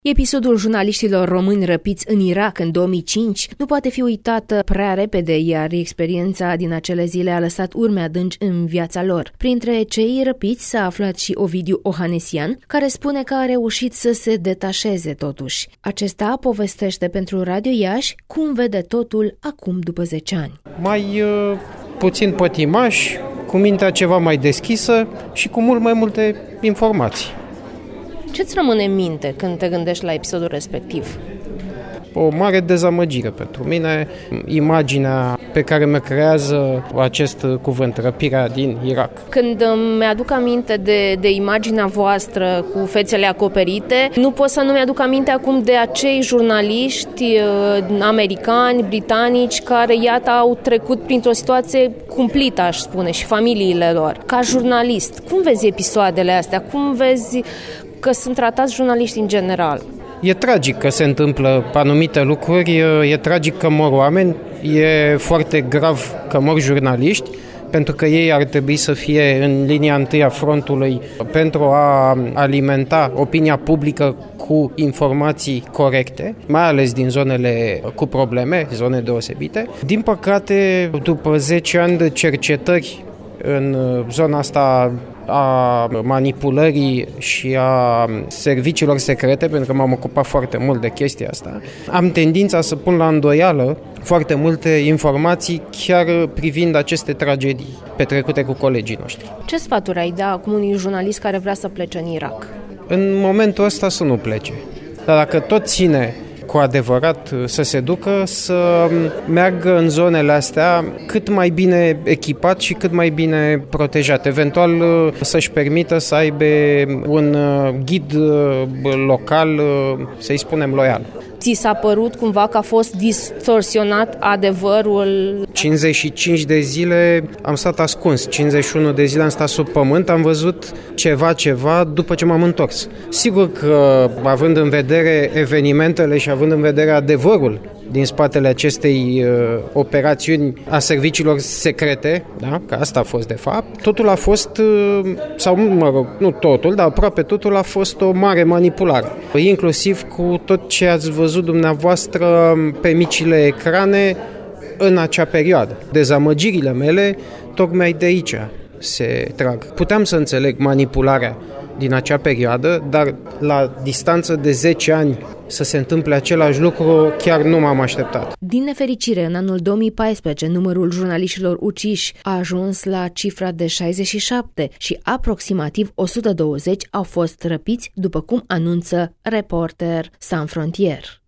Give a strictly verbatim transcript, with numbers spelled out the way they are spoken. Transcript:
Episodul jurnaliștilor români răpiți în Irak în două mii cinci nu poate fi uitată prea repede, iar experiența din acele zile a lăsat urme adânci în viața lor. Printre cei răpiți s-a aflat și Ovidiu Ohanesian, care spune că a reușit să se detașeze totuși. Acesta povestește pentru Radio Iași cum vede totul acum după zece ani. Mai uh, puțin pătimaș, cu mintea ceva mai deschisă și cu mult mai multe informații. Ce-ți rămâne în minte când te gândești la episodul respectiv? O mare dezamăgire pentru mine, imaginea pe care mă creează acest cuvânt, răpirea din Irak. Când îmi aduc aminte de, de imaginea voastră cu fețele acoperite, nu pot să nu mi-aduc aminte acum de acei jurnaliști uh, americani, britanici, care, iată, au trecut printr-o situație cumplită, aș spune, și familiile lor. Ca jurnalist, cum vezi episoadele astea? Cum vezi că sunt tratați jurnaliști în general? E tragic că se întâmplă anumite lucruri, e tragic că mor oameni, e foarte grav că mor jurnaliști, pentru că ei ar trebui să fie în linia întâi a frontului pentru a alimenta opinia publică cu informații corecte, mai ales din zonele cu probleme, zone deosebite. Din păcate, după zece ani de cercetări în zona asta a manipulării și a serviciilor secrete, pentru că m-am ocupat foarte mult de chestia asta, am tendința să pun la îndoială foarte multe informații chiar privind aceste tragedii petrecute cu colegii noștri. Ce sfaturi ai da acum unui jurnalist care vrea să plece în Irak? În momentul ăsta să nu plece. Dar dacă tot ține cu adevărat să se ducă, să meargă în zonele astea cât mai bine echipat și cât mai bine protejat. Eventual să-și permită să aibă un ghid local, să-i spunem, loial. Ți s-a părut cumva că a fost distorsionat adevărul? cincizeci și cinci de zile am stat ascuns, cincizeci și unu de zile am stat sub pământ, am văzut ceva, ceva după ce m-am întors. Sigur că, având în vedere evenimentele și având în vedere adevărul din spatele acestei uh, operațiuni a serviciilor secrete, da? Că asta a fost de fapt, totul a fost, uh, sau mă rog, nu totul, dar aproape totul a fost o mare manipulare. Inclusiv cu tot ce ați văzut dumneavoastră pe micile ecrane în acea perioadă. Dezamăgirile mele tocmai de aici se trag. Puteam să înțeleg manipularea din acea perioadă, dar la distanță de zece ani să se întâmple același lucru, chiar nu m-am așteptat. Din nefericire, în anul două mii paisprezece, numărul jurnaliștilor uciși a ajuns la cifra de șaizeci și șapte și aproximativ o sută douăzeci au fost răpiți, după cum anunță Reporter Sans Frontières.